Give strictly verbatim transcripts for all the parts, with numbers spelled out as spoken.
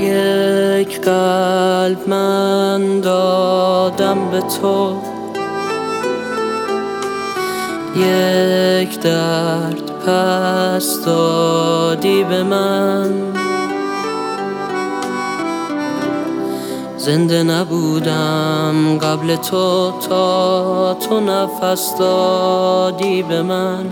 یک قلب من دادم به تو، یک درد پس دادی به من. زنده نبودم قبل تو تا تو نفس دادی به من.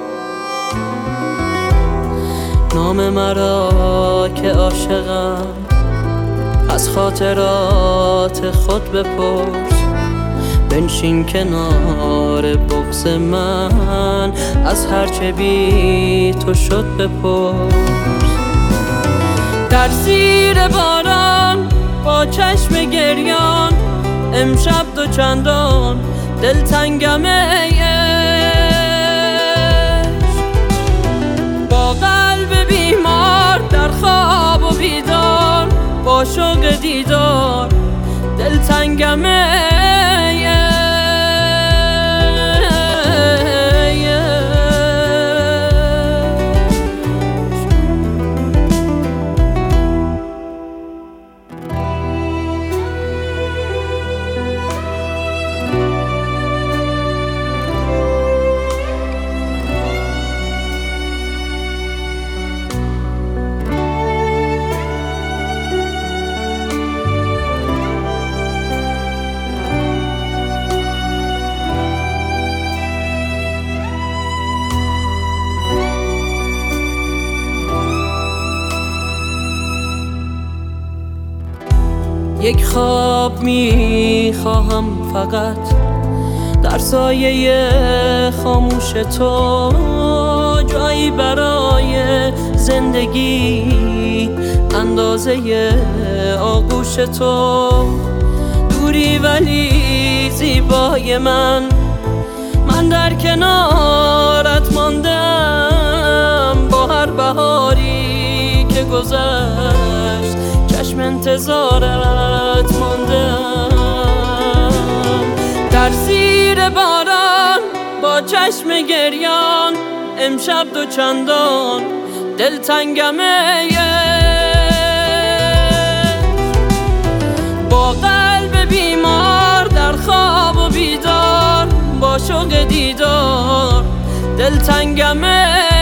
نام مرا که عاشقم از خاطرات خود بپرس. بنشین کنار بغض من از هرچه بی تو شد بپرس. در زیر باران با چشم گریان امشب دو چندان دلتنگم ای عشق. با قلب بیمار در خواب و بیدار با شوق دیدار دلتنگم ای عشق. یک خواب می خواهم فقط در سایه خاموش تو، جایی برای زندگی اندازه آغوش تو. دوری ولی زیبای من، من در کنارت ماندم با هر بهاری که گذشت چشم انتظارت ماندم. در زیر باران با چشم گریان امشب دو چندان دلتنگم ای عشق. با قلب بیمار در خواب و بیدار با شوق دیدار دلتنگم ای